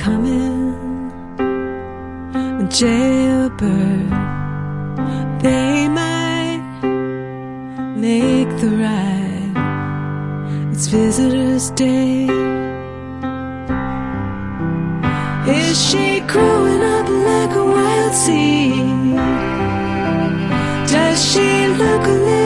coming, a jailbird. They might make the ride. It's Visitor's Day. Is she growing up like a wild seed? Does she look a little